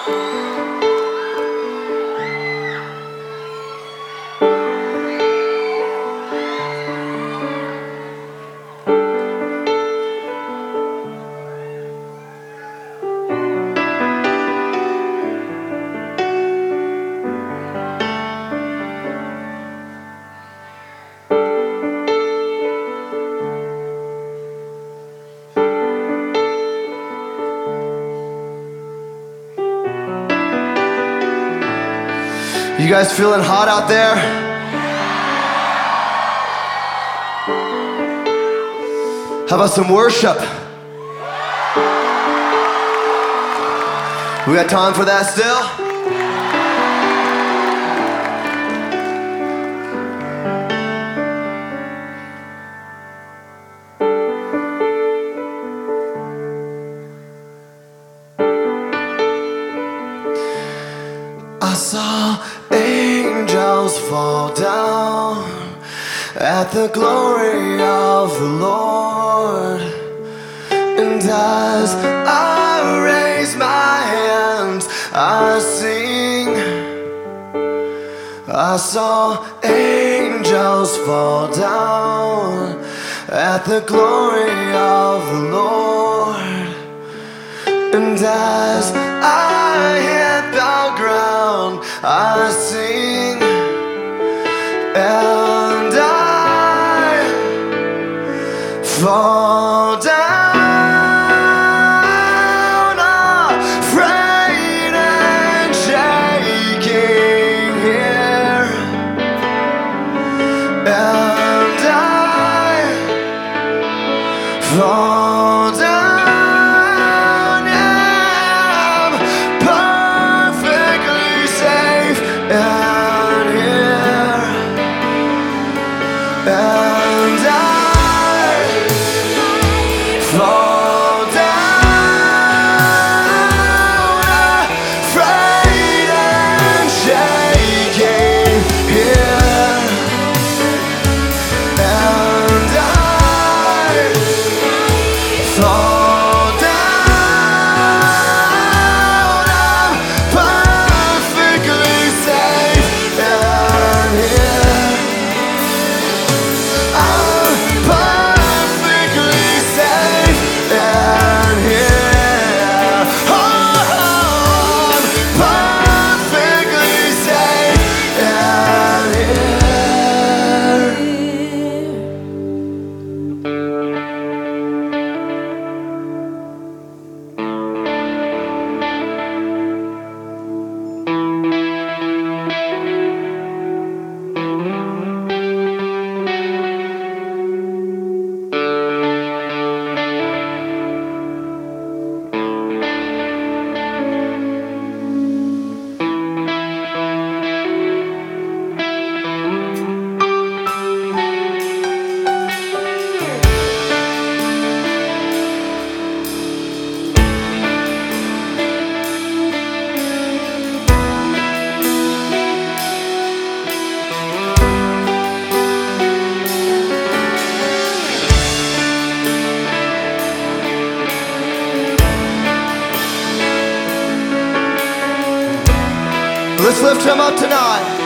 You guys feeling hot out there? How about some worship? We got time for that still? I saw angels fall down at the glory of the Lord, and as I raise my hands, I sing. I saw angels fall down at the glory of the Lord, and as I hit the ground, I sing, and I fall down, afraid and shaking here, and I fall down. And I fall down, afraid and shaking here, and I fall down. I'm perfectly safe and here. Let's lift him up tonight.